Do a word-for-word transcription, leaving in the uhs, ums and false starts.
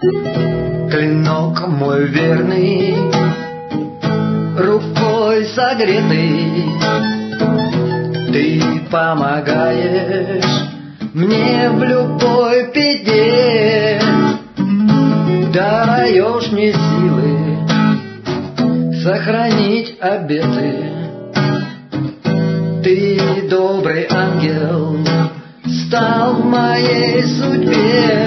Клинок мой верный, рукой согретый, ты помогаешь мне в любой беде, даешь мне силы сохранить обеты. Ты, добрый ангел, стал в моей судьбе.